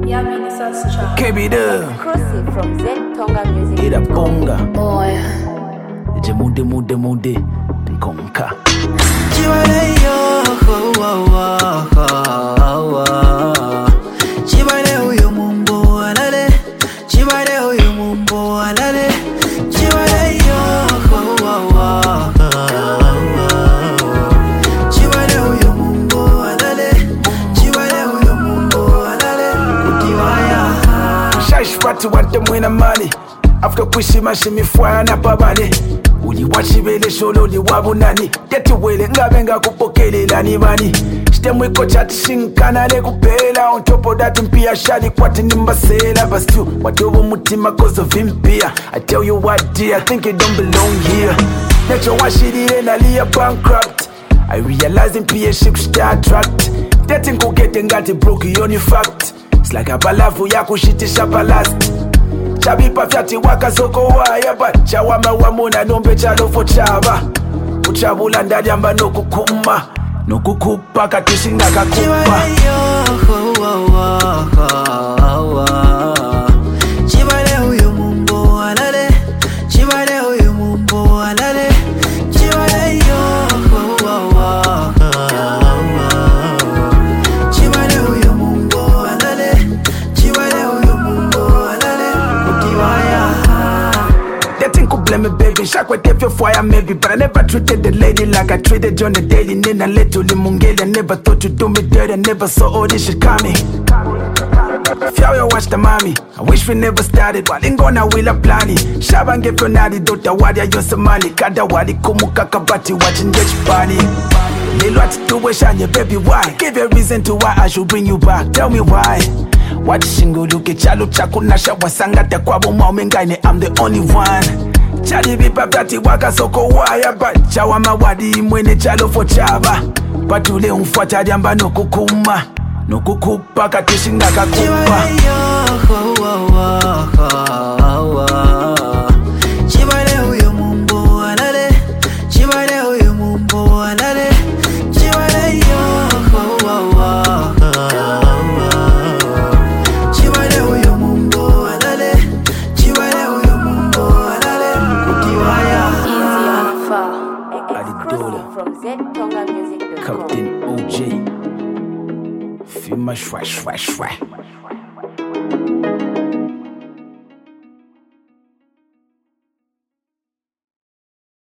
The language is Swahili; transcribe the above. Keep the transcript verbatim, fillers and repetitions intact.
K B Dub Exclusive from Z Tonga Music. Ida Bonga Boy. Jemude mude mude Nkonka Chibale yo wa wa wa Chibale uyo mumbo alale Chibale uyo mumbo alale Chibale yo wa wa Chibale uyo mumbo alale Chibale uyo mumbo alale Utiwaya Shash fati wante mwena mani After kushima shimifwaya na pabane Uli wachibele sholo li wabunani Teti wele ngabe nga kupokelela ni bani Shite mwiko chati shinkana le kupela On top of that mpia shadi kwati nimbasela But still, wadobo mutima cause of impia I tell you what dear, I think you don't belong here Nacho washidire na liya bankrupt I realize impia ship shita attract Teti nkukete ngati broke yoni fact It's like a balavu ya kushitisha balast Chabipa fyati waka soko waya But chawama wamuna nombe chalofo chaba Uchabula ndali amba nokukuma Nokukupa katishinga kakupa Chibale yo wa wa Chibale uyo mumbo alale Chibale uyo mumbo alale Chibale yo wa wa Chibale uyo mumbo alale Chibale uyo mumbo alale Utiwaya They think who blame me, baby. Shock with if you fire, maybe. But I never treated the lady like I treated you on the daily. Nina little limungeli. I never thought you'd do me dirty. I never saw all this shit coming. Fyawe watch the mommy. I wish we never started. Walingona wila plani. Shabange fionadi dota wadi ya yosemani. Kada wadi kumuka kabati watching this body. Lil what to do shanye, baby, why? Give a reason to why I should bring you back. Tell me why. What shingo luke chalo chakunasha wasangata kwa boma umengane. I'm the only one. Chali bipa vyati waka soko waya But chawama wadi mwene chalo fo chaba Patule umfuata diamba nokukuma Nokukupa katishinga kakupa Chibale yo wa wa Chibale uyo mumbo alale Chibale uyo mumbo alale Chibale yo wa wa Chibale uyo mumbo alale Chibale uyo mumbo alale Utiwaya Easy on far. Alidola. Exclusive from Z Tonga Music dot com. Captain O J Fima shwa shwa shwa